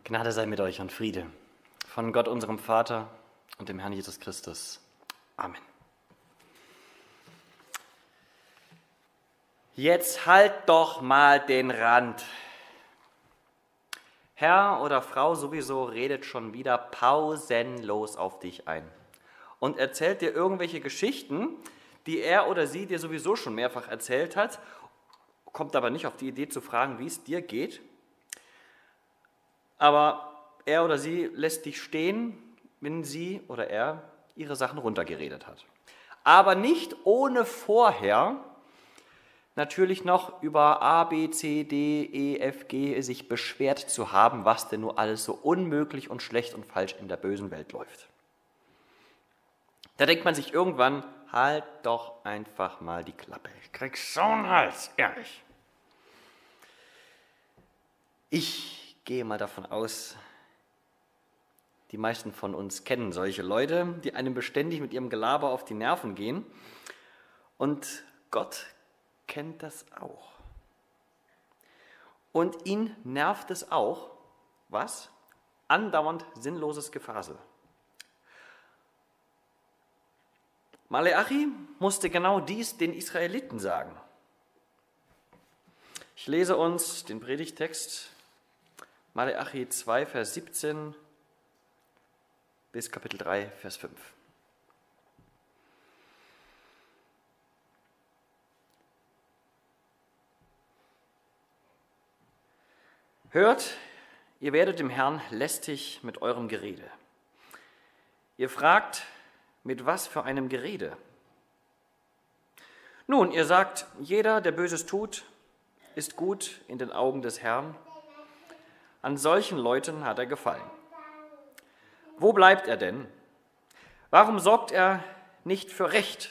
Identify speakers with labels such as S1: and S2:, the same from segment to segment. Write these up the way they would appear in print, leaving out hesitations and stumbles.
S1: Gnade sei mit euch und Friede von Gott, unserem Vater und dem Herrn Jesus Christus. Amen. Jetzt halt doch mal den Rand. Herr oder Frau sowieso redet schon wieder pausenlos auf dich ein und erzählt dir irgendwelche Geschichten, die er oder sie dir sowieso schon mehrfach erzählt hat, kommt aber nicht auf die Idee zu fragen, wie es dir geht. Aber er oder sie lässt dich stehen, wenn sie oder er ihre Sachen runtergeredet hat. Aber nicht ohne vorher natürlich noch über A, B, C, D, E, F, G sich beschwert zu haben, was denn nur alles so unmöglich und schlecht und falsch in der bösen Welt läuft. Da denkt man sich irgendwann, halt doch einfach mal die Klappe. Ich krieg so einen Hals, ehrlich. Ich gehe mal davon aus, die meisten von uns kennen solche Leute, die einem beständig mit ihrem Gelaber auf die Nerven gehen. Und Gott kennt das auch. Und ihn nervt es auch, was? Andauernd sinnloses Gefasel. Maleachi musste genau dies den Israeliten sagen. Ich lese uns den Predigtext Maleachi 2, Vers 17 bis Kapitel 3, Vers 5. Hört, ihr werdet dem Herrn lästig mit eurem Gerede. Ihr fragt, mit was für einem Gerede? Nun, ihr sagt, jeder, der Böses tut, ist gut in den Augen des Herrn. An solchen Leuten hat er gefallen. Wo bleibt er denn? Warum sorgt er nicht für Recht?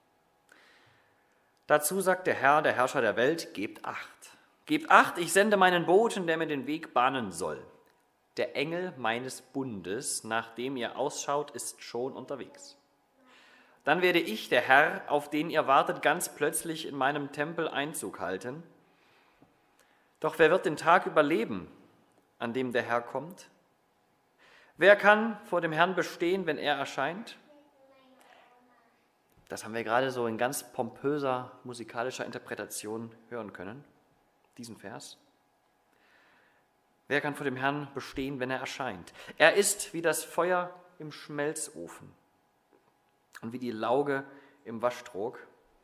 S1: Dazu sagt der Herr, der Herrscher der Welt, gebt Acht. Gebt Acht, ich sende meinen Boten, der mir den Weg bahnen soll. Der Engel meines Bundes, nach dem ihr ausschaut, ist schon unterwegs. Dann werde ich, der Herr, auf den ihr wartet, ganz plötzlich in meinem Tempel Einzug halten. Doch wer wird den Tag überleben, an dem der Herr kommt? Wer kann vor dem Herrn bestehen, wenn er erscheint? Das haben wir gerade so in ganz pompöser musikalischer Interpretation hören können, diesen Vers. Wer kann vor dem Herrn bestehen, wenn er erscheint? Er ist wie das Feuer im Schmelzofen und wie die Lauge im Waschtrog.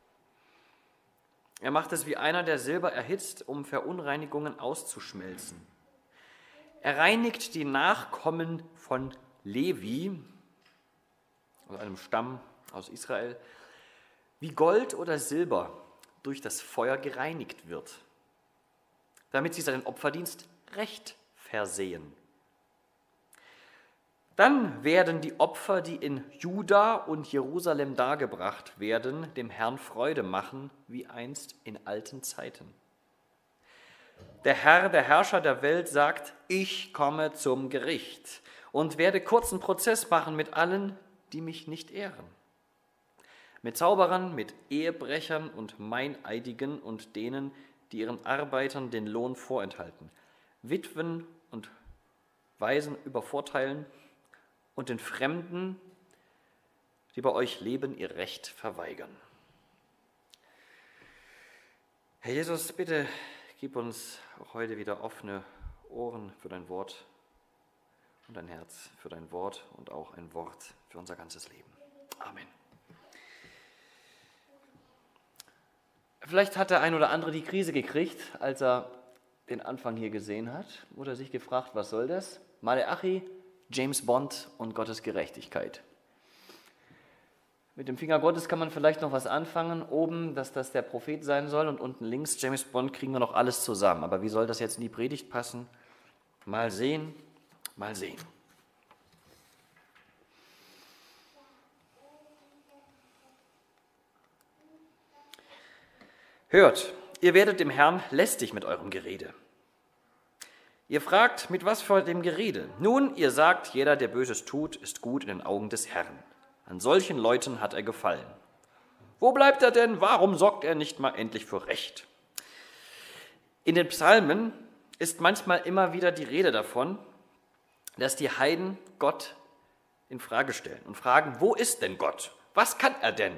S1: Er macht es wie einer, der Silber erhitzt, um Verunreinigungen auszuschmelzen. Er reinigt die Nachkommen von Levi, also einem Stamm aus Israel, wie Gold oder Silber durch das Feuer gereinigt wird, damit sie seinen Opferdienst recht versehen. Dann werden die Opfer, die in Juda und Jerusalem dargebracht werden, dem Herrn Freude machen, wie einst in alten Zeiten. Der Herr, der Herrscher der Welt, sagt, ich komme zum Gericht und werde kurzen Prozess machen mit allen, die mich nicht ehren. Mit Zauberern, mit Ehebrechern und Meineidigen und denen, die ihren Arbeitern den Lohn vorenthalten, Witwen und Waisen übervorteilen und den Fremden, die bei euch leben, ihr Recht verweigern. Herr Jesus, bitte gib uns auch heute wieder offene Ohren für dein Wort und ein Herz für dein Wort und auch ein Wort für unser ganzes Leben. Amen. Vielleicht hat der ein oder andere die Krise gekriegt, als er den Anfang hier gesehen hat oder sich gefragt, was soll das? Maleachi, James Bond und Gottes Gerechtigkeit. Mit dem Finger Gottes kann man vielleicht noch was anfangen. Oben, dass das der Prophet sein soll und unten links James Bond, kriegen wir noch alles zusammen. Aber wie soll das jetzt in die Predigt passen? Mal sehen, mal sehen. Hört, ihr werdet dem Herrn lästig mit eurem Gerede. Ihr fragt, mit was für dem Gerede? Nun, ihr sagt, jeder, der Böses tut, ist gut in den Augen des Herrn. An solchen Leuten hat er gefallen. Wo bleibt er denn? Warum sorgt er nicht mal endlich für Recht? In den Psalmen ist manchmal immer wieder die Rede davon, dass die Heiden Gott in Frage stellen und fragen, wo ist denn Gott? Was kann er denn?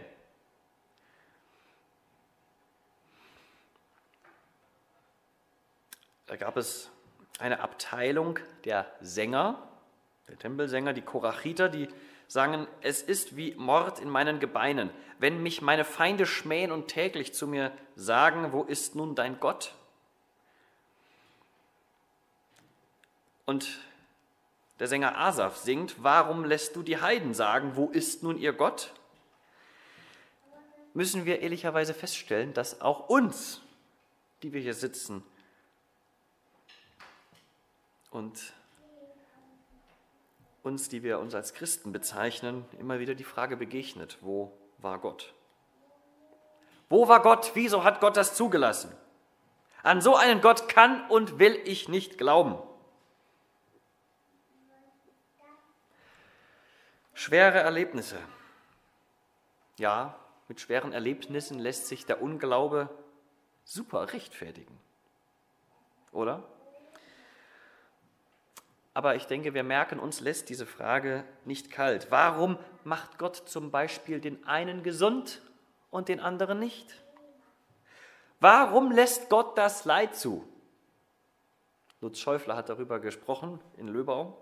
S1: Da gab es eine Abteilung der Sänger, der Tempelsänger, die Korachiter, die sangen, es ist wie Mord in meinen Gebeinen, wenn mich meine Feinde schmähen und täglich zu mir sagen, wo ist nun dein Gott? Und der Sänger Asaf singt, warum lässt du die Heiden sagen, wo ist nun ihr Gott? Müssen wir ehrlicherweise feststellen, dass auch uns, die wir hier sitzen, und uns, die wir uns als Christen bezeichnen, immer wieder die Frage begegnet, wo war Gott? Wo war Gott? Wieso hat Gott das zugelassen? An so einen Gott kann und will ich nicht glauben. Schwere Erlebnisse. Ja, mit schweren Erlebnissen lässt sich der Unglaube super rechtfertigen. Oder? Aber ich denke, wir merken, uns lässt diese Frage nicht kalt. Warum macht Gott zum Beispiel den einen gesund und den anderen nicht? Warum lässt Gott das Leid zu? Lutz Schäufler hat darüber gesprochen in Löbau.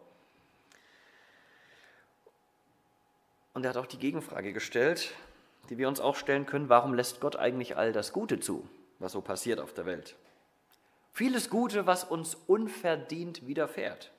S1: Und er hat auch die Gegenfrage gestellt, die wir uns auch stellen können, warum lässt Gott eigentlich all das Gute zu, was so passiert auf der Welt? Vieles Gute, was uns unverdient widerfährt.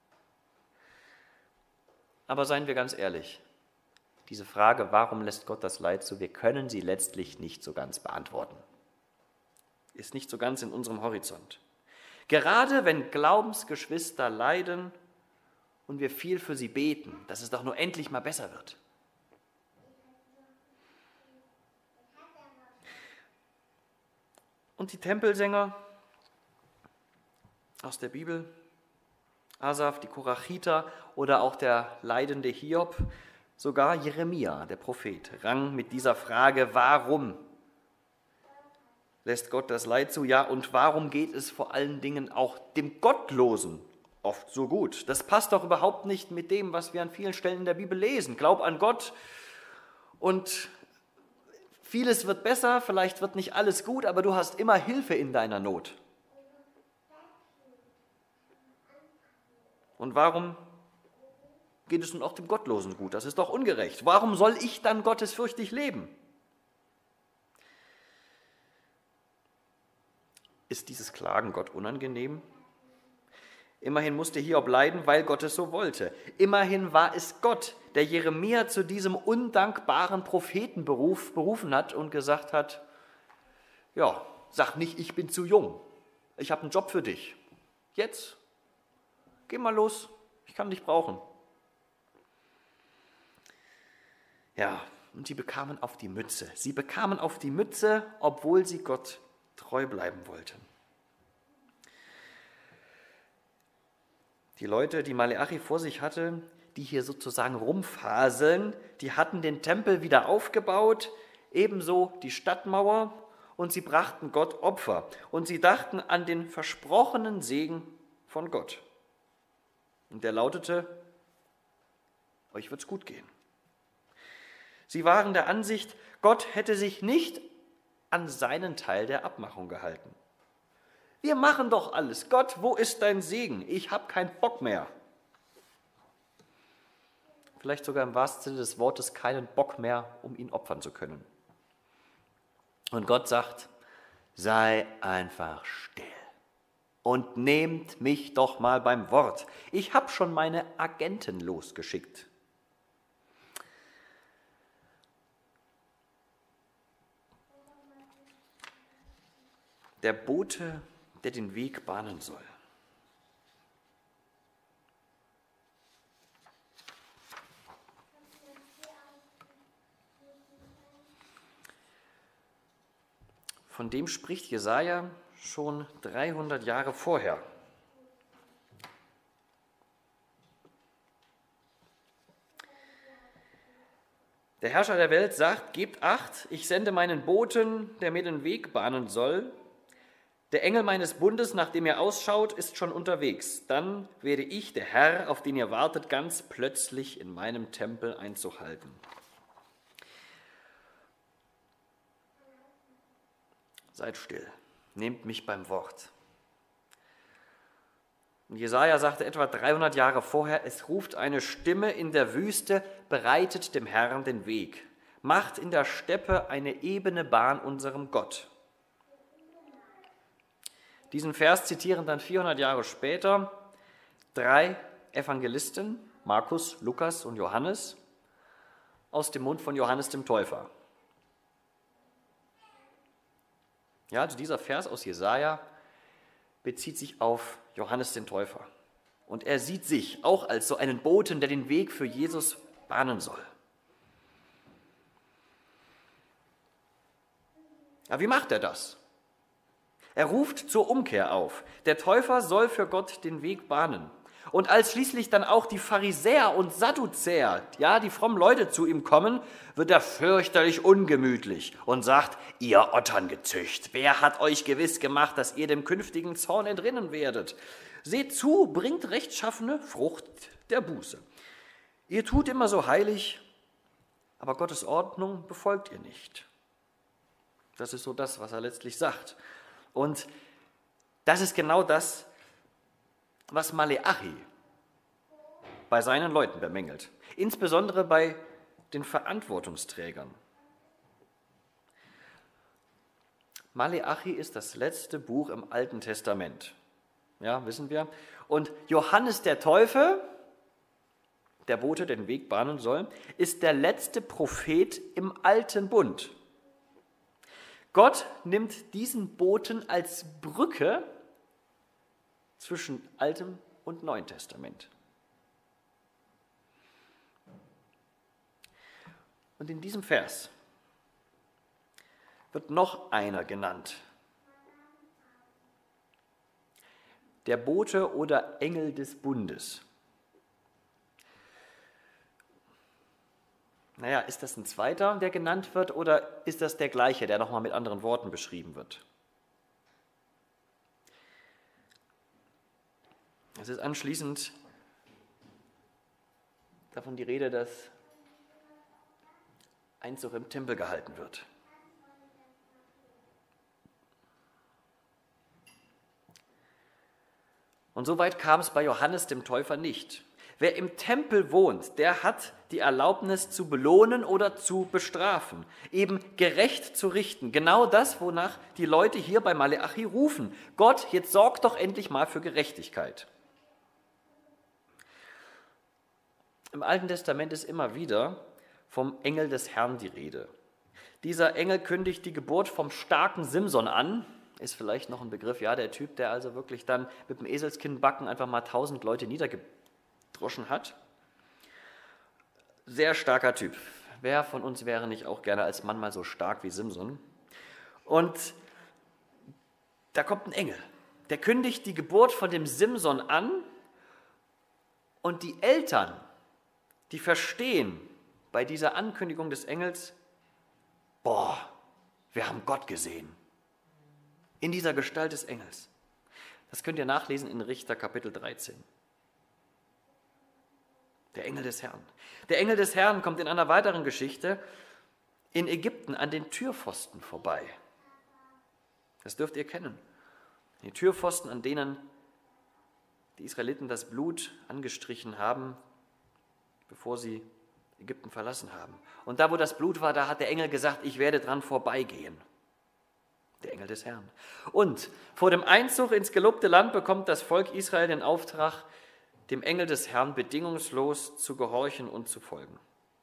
S1: Aber seien wir ganz ehrlich, diese Frage, warum lässt Gott das Leid zu, wir können sie letztlich nicht so ganz beantworten. Ist nicht so ganz in unserem Horizont. Gerade wenn Glaubensgeschwister leiden und wir viel für sie beten, dass es doch nur endlich mal besser wird. Und die Tempelsänger aus der Bibel, Asaf, die Korachiter oder auch der leidende Hiob, sogar Jeremia, der Prophet, rang mit dieser Frage, warum lässt Gott das Leid zu? Ja, und warum geht es vor allen Dingen auch dem Gottlosen oft so gut? Das passt doch überhaupt nicht mit dem, was wir an vielen Stellen in der Bibel lesen. Glaub an Gott und vieles wird besser, vielleicht wird nicht alles gut, aber du hast immer Hilfe in deiner Not. Und warum geht es nun auch dem Gottlosen gut? Das ist doch ungerecht. Warum soll ich dann gottesfürchtig leben? Ist dieses Klagen Gott unangenehm? Immerhin musste Hiob leiden, weil Gott es so wollte. Immerhin war es Gott, der Jeremia zu diesem undankbaren Propheten berufen hat und gesagt hat, ja, sag nicht, ich bin zu jung, ich habe einen Job für dich. Jetzt, geh mal los, ich kann dich brauchen. Ja, und sie bekamen auf die Mütze. Sie bekamen auf die Mütze, obwohl sie Gott treu bleiben wollten. Die Leute, die Maleachi vor sich hatte, die hier sozusagen rumfaseln, die hatten den Tempel wieder aufgebaut, ebenso die Stadtmauer, und sie brachten Gott Opfer. Und sie dachten an den versprochenen Segen von Gott. Und der lautete, euch wird's gut gehen. Sie waren der Ansicht, Gott hätte sich nicht an seinen Teil der Abmachung gehalten. Wir machen doch alles. Gott, wo ist dein Segen? Ich habe keinen Bock mehr. Vielleicht sogar im wahrsten Sinne des Wortes keinen Bock mehr, um ihn opfern zu können. Und Gott sagt, sei einfach still und nehmt mich doch mal beim Wort. Ich habe schon meine Agenten losgeschickt. Der Bote, der den Weg bahnen soll. Von dem spricht Jesaja schon 300 Jahre vorher. Der Herrscher der Welt sagt, gebt Acht, ich sende meinen Boten, der mir den Weg bahnen soll. Der Engel meines Bundes, nach dem ihr ausschaut, ist schon unterwegs. Dann werde ich, der Herr, auf den ihr wartet, ganz plötzlich in meinem Tempel Einzug halten. Seid still, nehmt mich beim Wort. Und Jesaja sagte etwa 300 Jahre vorher, es ruft eine Stimme in der Wüste, bereitet dem Herrn den Weg, macht in der Steppe eine ebene Bahn unserem Gott. Diesen Vers zitieren dann 400 Jahre später 3 Evangelisten, Markus, Lukas und Johannes, aus dem Mund von Johannes dem Täufer. Ja, also dieser Vers aus Jesaja bezieht sich auf Johannes den Täufer. Und er sieht sich auch als so einen Boten, der den Weg für Jesus bahnen soll. Aber wie macht er das? Er ruft zur Umkehr auf. Der Täufer soll für Gott den Weg bahnen. Und als schließlich dann auch die Pharisäer und Sadduzäer, ja, die frommen Leute zu ihm kommen, wird er fürchterlich ungemütlich und sagt, ihr Otterngezücht, wer hat euch gewiss gemacht, dass ihr dem künftigen Zorn entrinnen werdet? Seht zu, bringt rechtschaffene Frucht der Buße. Ihr tut immer so heilig, aber Gottes Ordnung befolgt ihr nicht. Das ist so das, was er letztlich sagt. Und das ist genau das, was Maleachi bei seinen Leuten bemängelt, insbesondere bei den Verantwortungsträgern. Maleachi ist das letzte Buch im Alten Testament, ja, wissen wir. Und Johannes der Täufer, der Bote, der den Weg bahnen soll, ist der letzte Prophet im Alten Bund. Gott nimmt diesen Boten als Brücke zwischen Altem und Neuen Testament. Und in diesem Vers wird noch einer genannt. Der Bote oder Engel des Bundes. Naja, ist das ein zweiter, der genannt wird, oder ist das der gleiche, der nochmal mit anderen Worten beschrieben wird? Es ist anschließend davon die Rede, dass Einzug im Tempel gehalten wird. Und so weit kam es bei Johannes dem Täufer nicht. Wer im Tempel wohnt, der hat die Erlaubnis zu belohnen oder zu bestrafen, eben gerecht zu richten. Genau das, wonach die Leute hier bei Maleachi rufen. Gott, jetzt sorg doch endlich mal für Gerechtigkeit. Im Alten Testament ist immer wieder vom Engel des Herrn die Rede. Dieser Engel kündigt die Geburt vom starken Simson an, ist vielleicht noch ein Begriff, ja, der Typ, der also wirklich dann mit dem Eselskinnbacken einfach mal 1000 Leute niedergedroschen hat. Sehr starker Typ. Wer von uns wäre nicht auch gerne als Mann mal so stark wie Simson? Und da kommt ein Engel, der kündigt die Geburt von dem Simson an und die Eltern, die verstehen bei dieser Ankündigung des Engels, boah, wir haben Gott gesehen. In dieser Gestalt des Engels. Das könnt ihr nachlesen in Richter Kapitel 13. Der Engel des Herrn. Der Engel des Herrn kommt in einer weiteren Geschichte in Ägypten an den Türpfosten vorbei. Das dürft ihr kennen. Die Türpfosten, an denen die Israeliten das Blut angestrichen haben, bevor sie Ägypten verlassen haben. Und da, wo das Blut war, da hat der Engel gesagt, ich werde dran vorbeigehen. Der Engel des Herrn. Und vor dem Einzug ins gelobte Land bekommt das Volk Israel den Auftrag, dem Engel des Herrn bedingungslos zu gehorchen und zu folgen.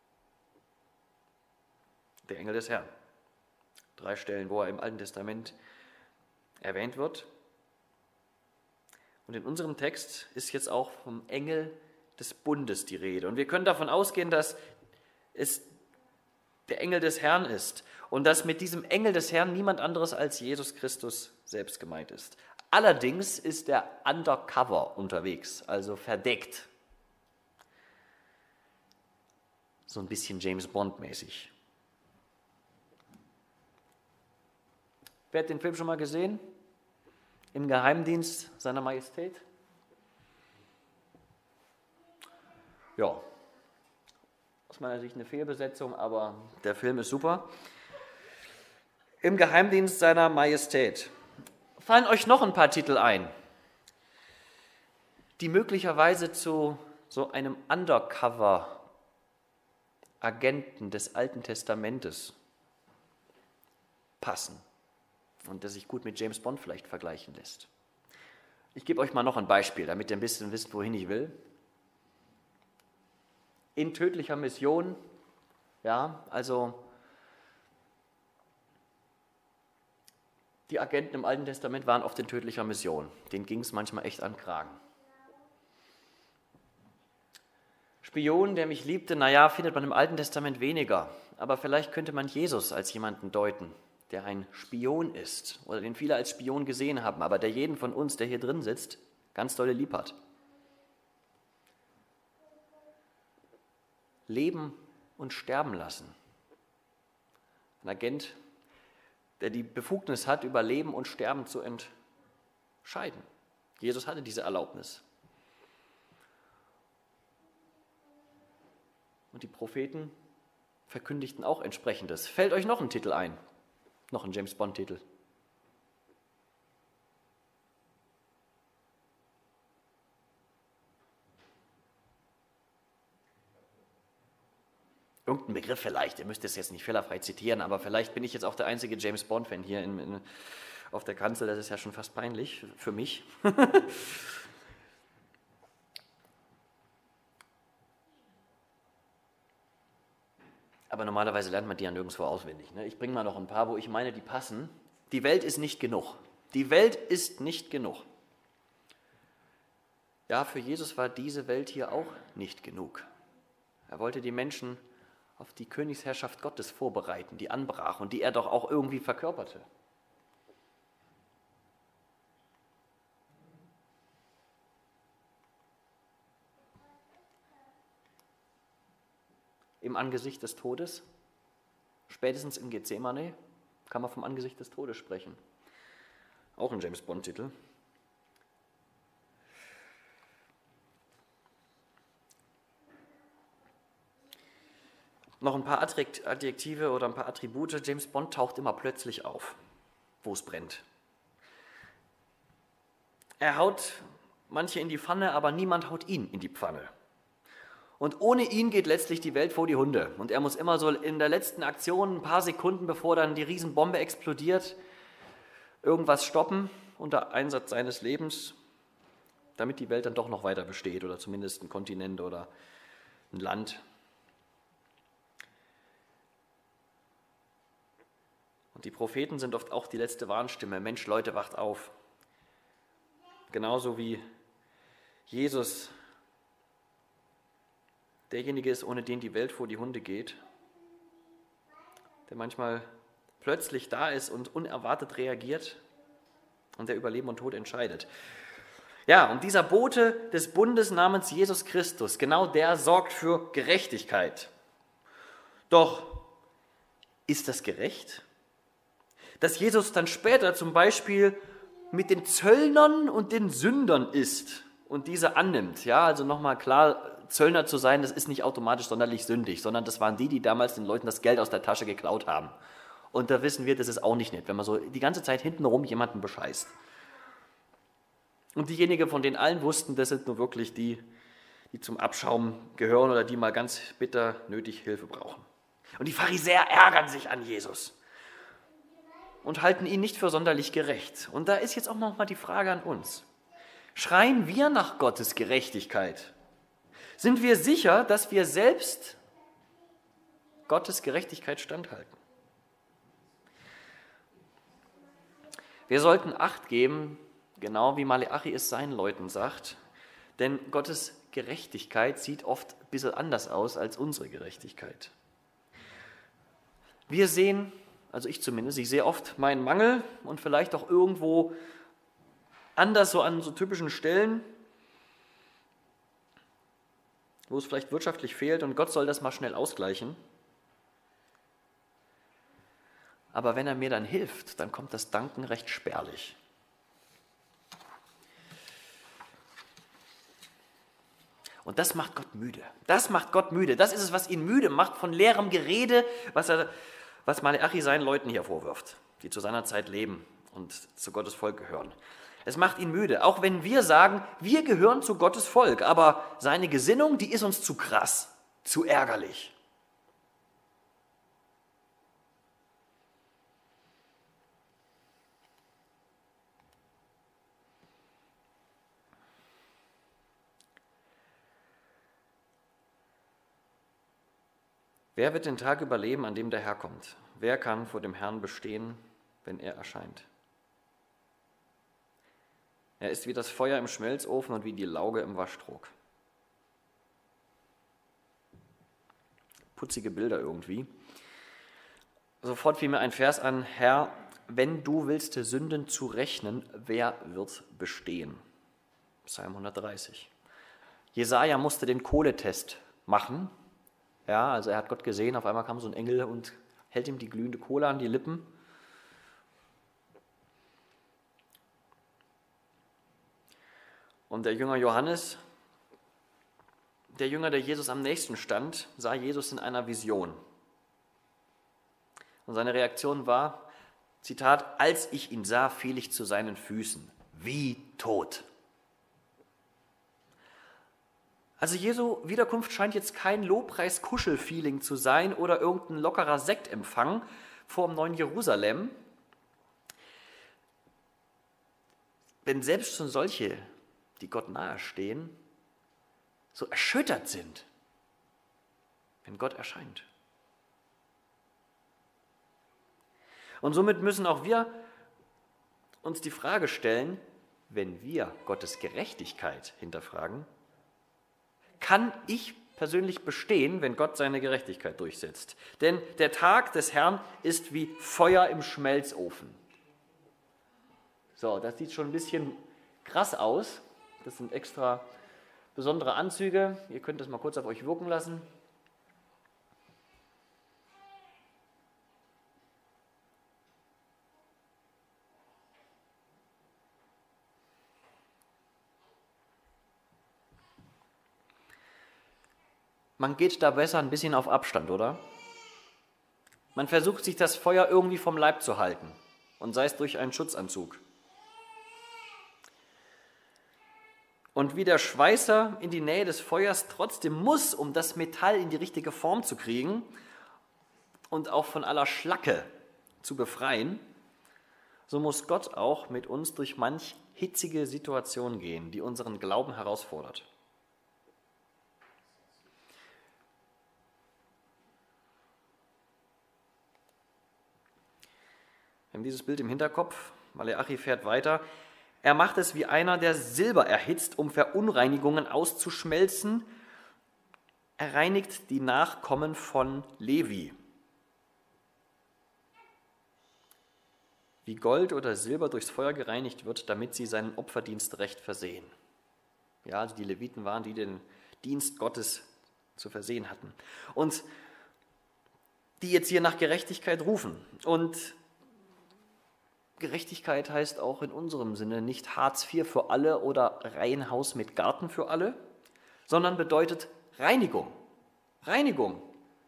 S1: Der Engel des Herrn. 3 Stellen, wo er im Alten Testament erwähnt wird. Und in unserem Text ist jetzt auch vom Engel des Bundes die Rede. Und wir können davon ausgehen, dass es der Engel des Herrn ist und dass mit diesem Engel des Herrn niemand anderes als Jesus Christus selbst gemeint ist. Allerdings ist er undercover unterwegs, also verdeckt. So ein bisschen James Bond mäßig. Wer hat den Film schon mal gesehen? Im Geheimdienst seiner Majestät? Ja, aus meiner Sicht eine Fehlbesetzung, aber der Film ist super. Im Geheimdienst seiner Majestät. Fallen euch noch ein paar Titel ein, die möglicherweise zu so einem Undercover-Agenten des Alten Testamentes passen und der sich gut mit James Bond vielleicht vergleichen lässt? Ich gebe euch mal noch ein Beispiel, damit ihr ein bisschen wisst, wohin ich will. In tödlicher Mission, ja, also die Agenten im Alten Testament waren oft in tödlicher Mission. Denen ging es manchmal echt an den Kragen. Spion, der mich liebte, naja, findet man im Alten Testament weniger. Aber vielleicht könnte man Jesus als jemanden deuten, der ein Spion ist oder den viele als Spion gesehen haben, aber der jeden von uns, der hier drin sitzt, ganz dolle lieb hat. Leben und sterben lassen. Ein Agent, der die Befugnis hat, über Leben und Sterben zu entscheiden. Jesus hatte diese Erlaubnis. Und die Propheten verkündigten auch Entsprechendes. Fällt euch noch ein Titel ein? Noch ein James-Bond-Titel? Irgendein Begriff vielleicht, ihr müsst es jetzt nicht fehlerfrei zitieren, aber vielleicht bin ich jetzt auch der einzige James-Bond-Fan hier auf der Kanzel, das ist ja schon fast peinlich für mich. Aber normalerweise lernt man die ja nirgendwo auswendig. Ne? Ich bringe mal noch ein paar, wo ich meine, die passen. Die Welt ist nicht genug. Die Welt ist nicht genug. Ja, für Jesus war diese Welt hier auch nicht genug. Er wollte die Menschen auf die Königsherrschaft Gottes vorbereiten, die anbrach und die er doch auch irgendwie verkörperte. Im Angesicht des Todes, spätestens in Gethsemane, kann man vom Angesicht des Todes sprechen. Auch ein James-Bond-Titel. Noch ein paar Adjektive oder ein paar Attribute. James Bond taucht immer plötzlich auf, wo es brennt. Er haut manche in die Pfanne, aber niemand haut ihn in die Pfanne. Und ohne ihn geht letztlich die Welt vor die Hunde. Und er muss immer so in der letzten Aktion, ein paar Sekunden bevor dann die Riesenbombe explodiert, irgendwas stoppen unter Einsatz seines Lebens, damit die Welt dann doch noch weiter besteht oder zumindest ein Kontinent oder ein Land. Und die Propheten sind oft auch die letzte Warnstimme. Mensch, Leute, wacht auf. Genauso wie Jesus derjenige ist, ohne den die Welt vor die Hunde geht, der manchmal plötzlich da ist und unerwartet reagiert und der über Leben und Tod entscheidet. Ja, und dieser Bote des Bundes namens Jesus Christus, genau der sorgt für Gerechtigkeit. Doch ist das gerecht? Dass Jesus dann später zum Beispiel mit den Zöllnern und den Sündern isst und diese annimmt. Ja, also nochmal klar, Zöllner zu sein, das ist nicht automatisch sonderlich sündig, sondern das waren die damals den Leuten das Geld aus der Tasche geklaut haben. Und da wissen wir, das ist auch nicht nett, wenn man so die ganze Zeit hintenrum jemanden bescheißt. Und diejenigen, von denen allen wussten, das sind nur wirklich die, die zum Abschaum gehören oder die mal ganz bitter nötig Hilfe brauchen. Und die Pharisäer ärgern sich an Jesus und halten ihn nicht für sonderlich gerecht. Und da ist jetzt auch nochmal die Frage an uns. Schreien wir nach Gottes Gerechtigkeit? Sind wir sicher, dass wir selbst Gottes Gerechtigkeit standhalten? Wir sollten Acht geben, genau wie Maleachi es seinen Leuten sagt, denn Gottes Gerechtigkeit sieht oft ein bisschen anders aus als unsere Gerechtigkeit. Wir sehen, also ich zumindest, ich sehe oft meinen Mangel und vielleicht auch irgendwo anders so an so typischen Stellen, wo es vielleicht wirtschaftlich fehlt und Gott soll das mal schnell ausgleichen. Aber wenn er mir dann hilft, dann kommt das Danken recht spärlich. Und das macht Gott müde. Das macht Gott müde. Das ist es, was ihn müde macht von leerem Gerede, was Maleachi seinen Leuten hier vorwirft, die zu seiner Zeit leben und zu Gottes Volk gehören. Es macht ihn müde, auch wenn wir sagen, wir gehören zu Gottes Volk, aber seine Gesinnung, die ist uns zu krass, zu ärgerlich. Wer wird den Tag überleben, an dem der Herr kommt? Wer kann vor dem Herrn bestehen, wenn er erscheint? Er ist wie das Feuer im Schmelzofen und wie die Lauge im Waschtrog. Putzige Bilder irgendwie. Sofort fiel mir ein Vers an: Herr, wenn du willst Sünden zu rechnen, wer wird bestehen? Psalm 130. Jesaja musste den Kohletest machen. Ja, also er hat Gott gesehen, auf einmal kam so ein Engel und hält ihm die glühende Kohle an die Lippen. Und der Jünger Johannes, der Jünger, der Jesus am nächsten stand, sah Jesus in einer Vision. Und seine Reaktion war, Zitat, als ich ihn sah, fiel ich zu seinen Füßen, wie tot. Also Jesu Wiederkunft scheint jetzt kein Lobpreis-Kuschel-Feeling zu sein oder irgendein lockerer Sektempfang vor dem neuen Jerusalem. Wenn selbst schon solche, die Gott nahestehen, so erschüttert sind, wenn Gott erscheint. Und somit müssen auch wir uns die Frage stellen, wenn wir Gottes Gerechtigkeit hinterfragen, kann ich persönlich bestehen, wenn Gott seine Gerechtigkeit durchsetzt? Denn der Tag des Herrn ist wie Feuer im Schmelzofen. So, das sieht schon ein bisschen krass aus. Das sind extra besondere Anzüge. Ihr könnt das mal kurz auf euch wirken lassen. Man geht da besser ein bisschen auf Abstand, oder? Man versucht, sich das Feuer irgendwie vom Leib zu halten, und sei es durch einen Schutzanzug. Und wie der Schweißer in die Nähe des Feuers trotzdem muss, um das Metall in die richtige Form zu kriegen und auch von aller Schlacke zu befreien, so muss Gott auch mit uns durch manch hitzige Situation gehen, die unseren Glauben herausfordert. Wir haben dieses Bild im Hinterkopf. Maleachi fährt weiter. Er macht es wie einer, der Silber erhitzt, um Verunreinigungen auszuschmelzen. Er reinigt die Nachkommen von Levi. Wie Gold oder Silber durchs Feuer gereinigt wird, damit sie seinen Opferdienst recht versehen. Ja, also die Leviten waren, die den Dienst Gottes zu versehen hatten. Und die jetzt hier nach Gerechtigkeit rufen. Und Gerechtigkeit heißt auch in unserem Sinne nicht Hartz IV für alle oder Reihenhaus mit Garten für alle, sondern bedeutet Reinigung. Reinigung.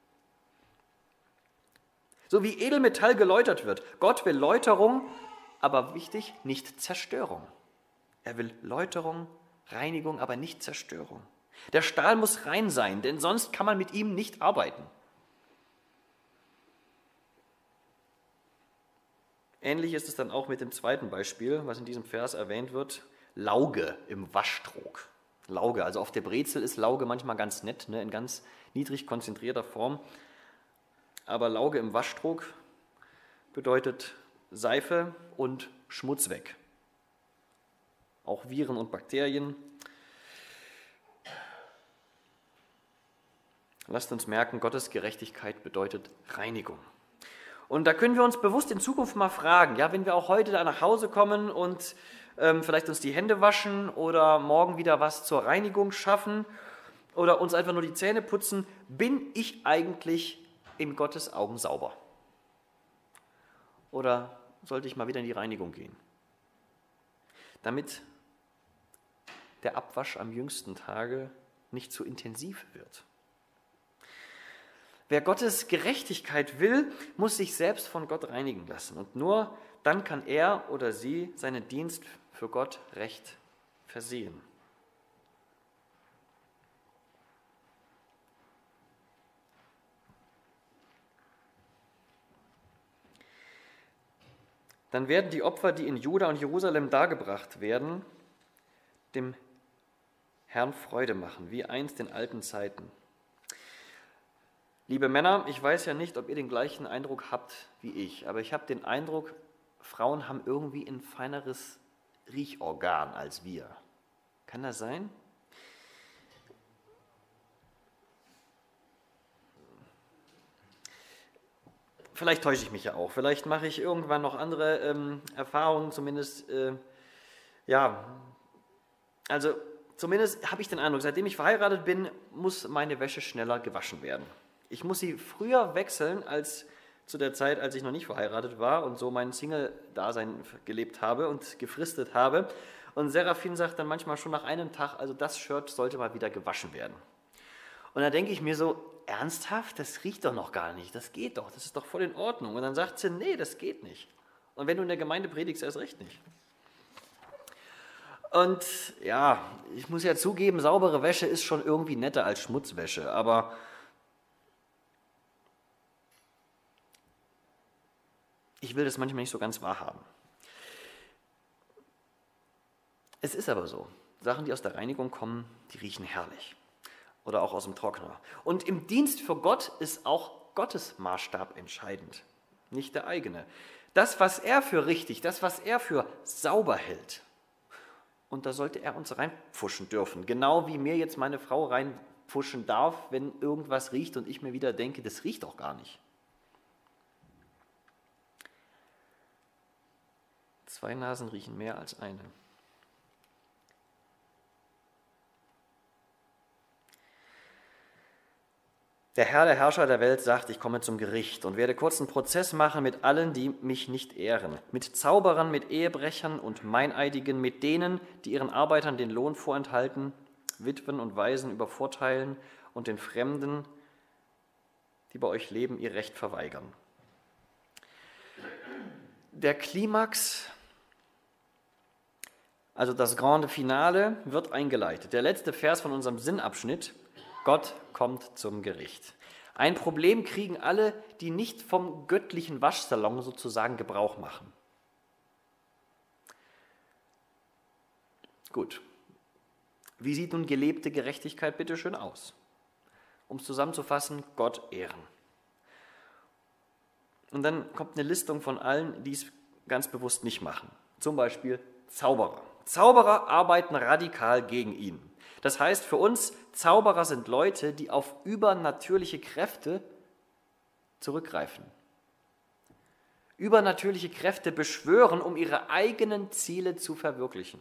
S1: So wie Edelmetall geläutert wird. Gott will Läuterung, aber wichtig, nicht Zerstörung. Er will Läuterung, Reinigung, aber nicht Zerstörung. Der Stahl muss rein sein, denn sonst kann man mit ihm nicht arbeiten. Ähnlich ist es dann auch mit dem zweiten Beispiel, was in diesem Vers erwähnt wird, Lauge im Waschtrog. Lauge, also auf der Brezel ist Lauge manchmal ganz nett, in ganz niedrig konzentrierter Form. Aber Lauge im Waschtrog bedeutet Seife und Schmutz weg. Auch Viren und Bakterien. Lasst uns merken, Gottes Gerechtigkeit bedeutet Reinigung. Und da können wir uns bewusst in Zukunft mal fragen, ja, wenn wir auch heute da nach Hause kommen und vielleicht uns die Hände waschen oder morgen wieder was zur Reinigung schaffen oder uns einfach nur die Zähne putzen, bin ich eigentlich in Gottes Augen sauber? Oder sollte ich mal wieder in die Reinigung gehen? Damit der Abwasch am jüngsten Tage nicht zu intensiv wird. Wer Gottes Gerechtigkeit will, muss sich selbst von Gott reinigen lassen. Und nur dann kann er oder sie seinen Dienst für Gott recht versehen. Dann werden die Opfer, die in Juda und Jerusalem dargebracht werden, dem Herrn Freude machen, wie einst in alten Zeiten. Liebe Männer, ich weiß ja nicht, ob ihr den gleichen Eindruck habt wie ich, aber ich habe den Eindruck, Frauen haben irgendwie ein feineres Riechorgan als wir. Kann das sein? Vielleicht täusche ich mich ja auch. Vielleicht mache ich irgendwann noch andere Erfahrungen, zumindest, also zumindest habe ich den Eindruck, seitdem ich verheiratet bin, muss meine Wäsche schneller gewaschen werden. Ich muss sie früher wechseln als zu der Zeit, als ich noch nicht verheiratet war und so mein Single-Dasein gelebt habe und gefristet habe. Und Seraphin sagt dann manchmal schon nach einem Tag, also das Shirt sollte mal wieder gewaschen werden. Und da denke ich mir so, ernsthaft, das riecht doch noch gar nicht, das geht doch, das ist doch voll in Ordnung. Und dann sagt sie, nee, das geht nicht. Und wenn du in der Gemeinde predigst, erst recht nicht. Und ja, ich muss ja zugeben, saubere Wäsche ist schon irgendwie netter als Schmutzwäsche, aber ich will das manchmal nicht so ganz wahrhaben. Es ist aber so, Sachen, die aus der Reinigung kommen, die riechen herrlich. Oder auch aus dem Trockner. Und im Dienst für Gott ist auch Gottes Maßstab entscheidend, nicht der eigene. Das, was er für richtig, das, was er für sauber hält, und da sollte er uns reinpfuschen dürfen. Genau wie mir jetzt meine Frau reinpfuschen darf, wenn irgendwas riecht und ich mir wieder denke, das riecht doch gar nicht. 2 Nasen riechen mehr als eine. Der Herr, der Herrscher der Welt, sagt, ich komme zum Gericht und werde kurzen Prozess machen mit allen, die mich nicht ehren, mit Zauberern, mit Ehebrechern und Meineidigen, mit denen, die ihren Arbeitern den Lohn vorenthalten, Witwen und Waisen übervorteilen und den Fremden, die bei euch leben, ihr Recht verweigern. Der Klimax, also das Grande Finale, wird eingeleitet. Der letzte Vers von unserem Sinnabschnitt: Gott kommt zum Gericht. Ein Problem kriegen alle, die nicht vom göttlichen Waschsalon sozusagen Gebrauch machen. Gut. Wie sieht nun gelebte Gerechtigkeit bitte schön aus? Um es zusammenzufassen, Gott ehren. Und dann kommt eine Listung von allen, die es ganz bewusst nicht machen. Zum Beispiel Zauberer. Zauberer arbeiten radikal gegen ihn. Das heißt für uns, Zauberer sind Leute, die auf übernatürliche Kräfte zurückgreifen. Übernatürliche Kräfte beschwören, um ihre eigenen Ziele zu verwirklichen.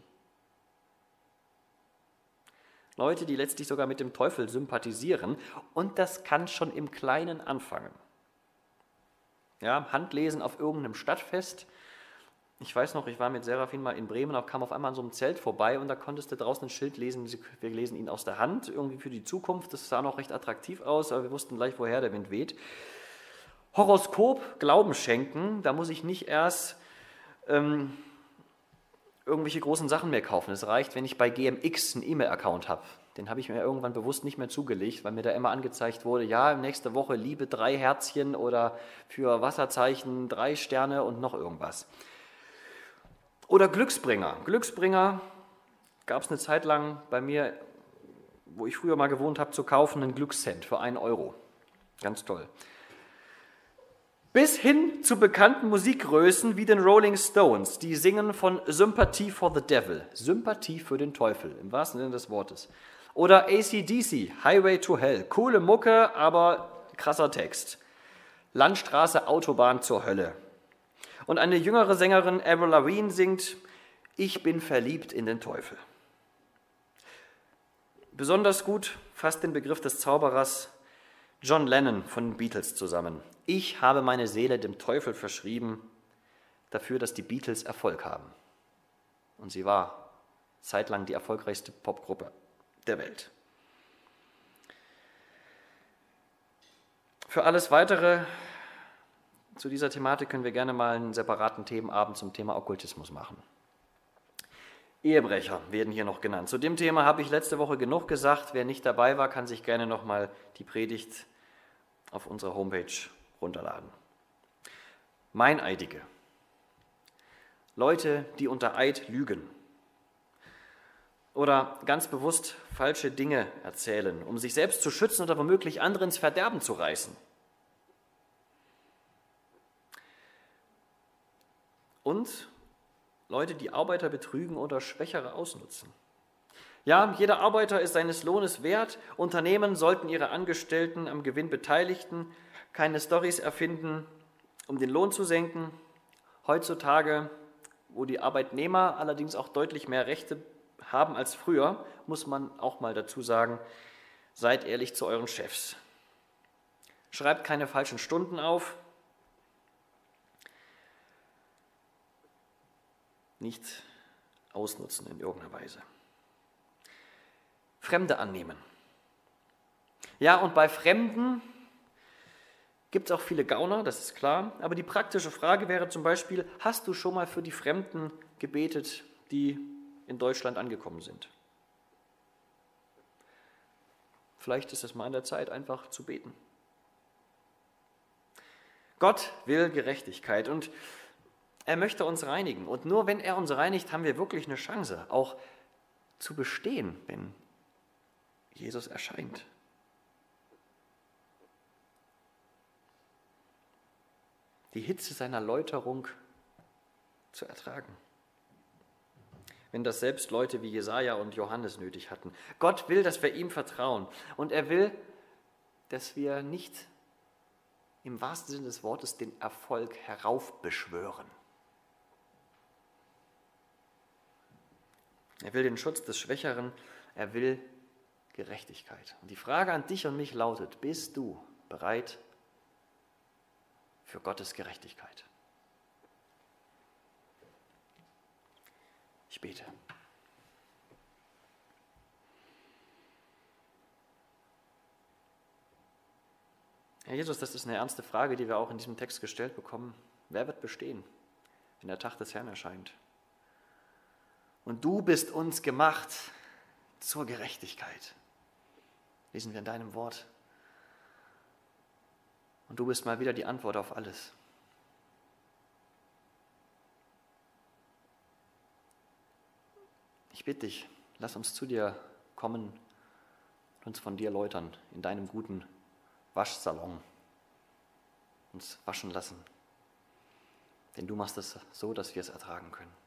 S1: Leute, die letztlich sogar mit dem Teufel sympathisieren, und das kann schon im Kleinen anfangen. Ja, Handlesen auf irgendeinem Stadtfest. Ich weiß noch, ich war mit Seraphin mal in Bremen, da kam auf einmal an so einem Zelt vorbei und da konntest du draußen ein Schild lesen, wir lesen ihn aus der Hand, irgendwie für die Zukunft. Das sah noch recht attraktiv aus, aber wir wussten gleich, woher der Wind weht. Horoskop, Glauben schenken, da muss ich nicht erst irgendwelche großen Sachen mehr kaufen. Es reicht, wenn ich bei GMX einen E-Mail-Account habe. Den habe ich mir irgendwann bewusst nicht mehr zugelegt, weil mir da immer angezeigt wurde, ja, nächste Woche Liebe 3 Herzchen oder für Wasserzeichen 3 Sterne und noch irgendwas. Oder Glücksbringer. Glücksbringer gab es eine Zeit lang bei mir, wo ich früher mal gewohnt habe, zu kaufen, einen Glückscent für 1 Euro. Ganz toll. Bis hin zu bekannten Musikgrößen wie den Rolling Stones, die singen von Sympathy for the Devil, Sympathie für den Teufel, im wahrsten Sinne des Wortes. Oder AC/DC, Highway to Hell, coole Mucke, aber krasser Text. Landstraße, Autobahn zur Hölle. Und eine jüngere Sängerin, Avril Lavigne, singt, ich bin verliebt in den Teufel. Besonders gut fasst den Begriff des Zauberers John Lennon von den Beatles zusammen. Ich habe meine Seele dem Teufel verschrieben, dafür, dass die Beatles Erfolg haben. Und sie war zeitlang die erfolgreichste Popgruppe der Welt. Für alles Weitere zu dieser Thematik können wir gerne mal einen separaten Themenabend zum Thema Okkultismus machen. Ehebrecher werden hier noch genannt. Zu dem Thema habe ich letzte Woche genug gesagt. Wer nicht dabei war, kann sich gerne nochmal die Predigt auf unserer Homepage runterladen. Meineidige. Leute, die unter Eid lügen oder ganz bewusst falsche Dinge erzählen, um sich selbst zu schützen oder womöglich andere ins Verderben zu reißen. Und Leute, die Arbeiter betrügen oder Schwächere ausnutzen. Ja, jeder Arbeiter ist seines Lohnes wert. Unternehmen sollten ihre Angestellten am Gewinn beteiligten, keine Storys erfinden, um den Lohn zu senken. Heutzutage, wo die Arbeitnehmer allerdings auch deutlich mehr Rechte haben als früher, muss man auch mal dazu sagen, seid ehrlich zu euren Chefs. Schreibt keine falschen Stunden auf. Nicht ausnutzen in irgendeiner Weise. Fremde annehmen. Ja, und bei Fremden gibt es auch viele Gauner, das ist klar. Aber die praktische Frage wäre zum Beispiel, hast du schon mal für die Fremden gebetet, die in Deutschland angekommen sind? Vielleicht ist es mal an der Zeit, einfach zu beten. Gott will Gerechtigkeit und er möchte uns reinigen. Und nur wenn er uns reinigt, haben wir wirklich eine Chance, auch zu bestehen, wenn Jesus erscheint. Die Hitze seiner Läuterung zu ertragen. Wenn das selbst Leute wie Jesaja und Johannes nötig hatten. Gott will, dass wir ihm vertrauen. Und er will, dass wir nicht im wahrsten Sinne des Wortes den Erfolg heraufbeschwören. Er will den Schutz des Schwächeren, er will Gerechtigkeit. Und die Frage an dich und mich lautet, bist du bereit für Gottes Gerechtigkeit? Ich bete. Herr Jesus, das ist eine ernste Frage, die wir auch in diesem Text gestellt bekommen. Wer wird bestehen, wenn der Tag des Herrn erscheint? Und du bist uns gemacht zur Gerechtigkeit. Lesen wir in deinem Wort. Und du bist mal wieder die Antwort auf alles. Ich bitte dich, lass uns zu dir kommen und uns von dir läutern in deinem guten Waschsalon. Uns waschen lassen. Denn du machst es so, dass wir es ertragen können.